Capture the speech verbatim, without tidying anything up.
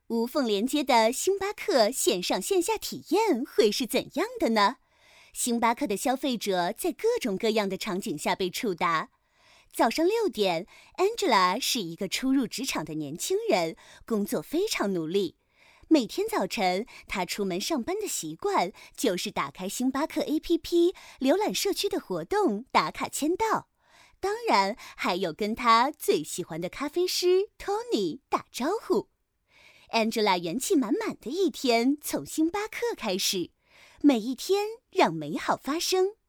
无缝连接的星巴克线上线下体验会是怎样的呢？星巴克的消费者在各种各样的场景下被触达。早上六点 ，Angela 是一个初入职场的年轻人，工作非常努力。每天早晨，她出门上班的习惯就是打开星巴克 A P P， 浏览社区的活动，打卡签到。当然，还有跟她最喜欢的咖啡师 Tony 打招呼。Angela 元气满满的一天从星巴克开始，每一天让美好发生。